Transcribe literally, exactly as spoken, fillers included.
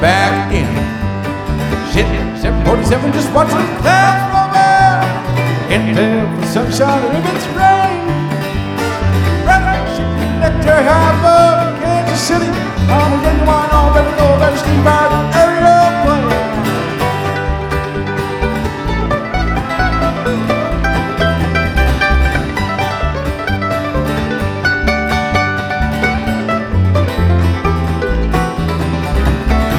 back again. Shit, seven forty-seven, just watching the clouds roll by. Into the sunshine and if it's rain. Brother, shit, nectar high above Kansas City. On a genuine, all better go, better steam